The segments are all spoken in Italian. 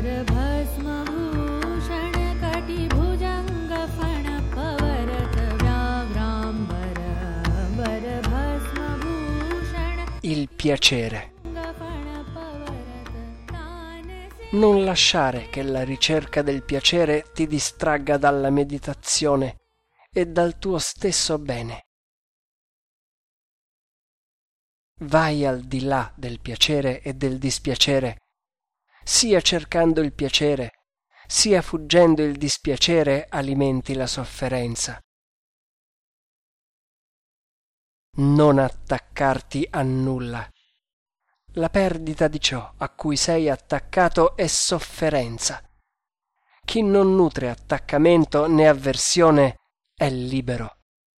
वरभस्मभूषण कटिभुजङ्ग फणपवरत व्याव्राम्बर वरभस्मभूषण. Il piacere. Non lasciare che la ricerca del piacere ti distragga dalla meditazione e dal tuo stesso bene. Vai al di là del piacere e del dispiacere, sia cercando il piacere, sia fuggendo il dispiacere alimenti la sofferenza. Non attaccarti a nulla. La perdita di ciò a cui sei attaccato è sofferenza. Chi non nutre attaccamento né avversione è libero.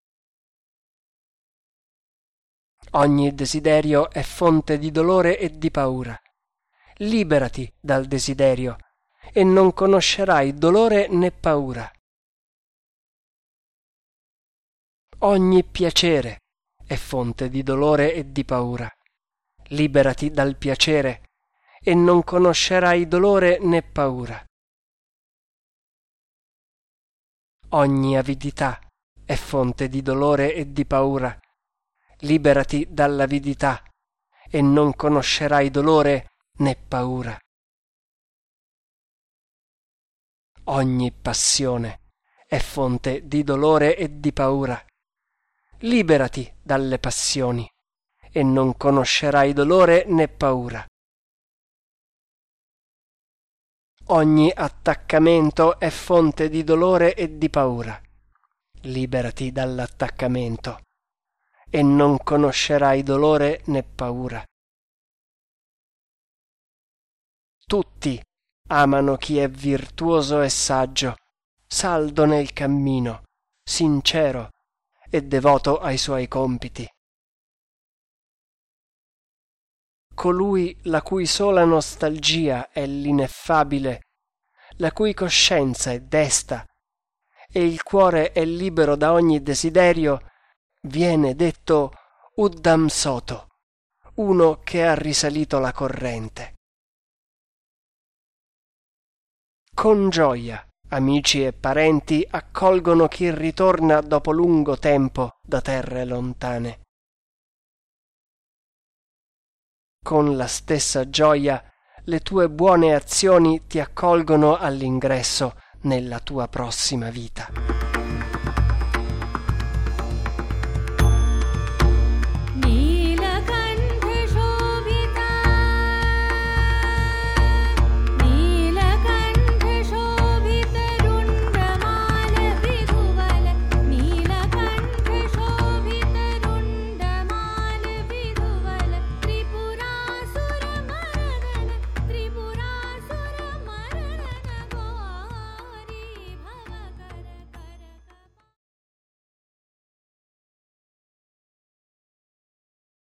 Ogni desiderio è fonte di dolore e di paura. Liberati dal desiderio e non conoscerai dolore né paura. Ogni piacere è fonte di dolore e di paura. Liberati dal piacere e non conoscerai dolore né paura. Ogni avidità è fonte di dolore e di paura. Liberati dall'avidità e non conoscerai dolore né paura. Ogni passione è fonte di dolore e di paura. Liberati dalle passioni e non conoscerai dolore né paura. Ogni attaccamento è fonte di dolore e di paura. Liberati dall'attaccamento e non conoscerai dolore né paura. Tutti amano chi è virtuoso e saggio, saldo nel cammino, sincero e devoto ai suoi compiti. Colui la cui sola nostalgia è l'ineffabile, la cui coscienza è desta e il cuore è libero da ogni desiderio, viene detto Uddam Soto, uno che ha risalito la corrente. Con gioia amici e parenti accolgono chi ritorna dopo lungo tempo da terre lontane. Con la stessa gioia le tue buone azioni ti accolgono all'ingresso nella tua prossima vita.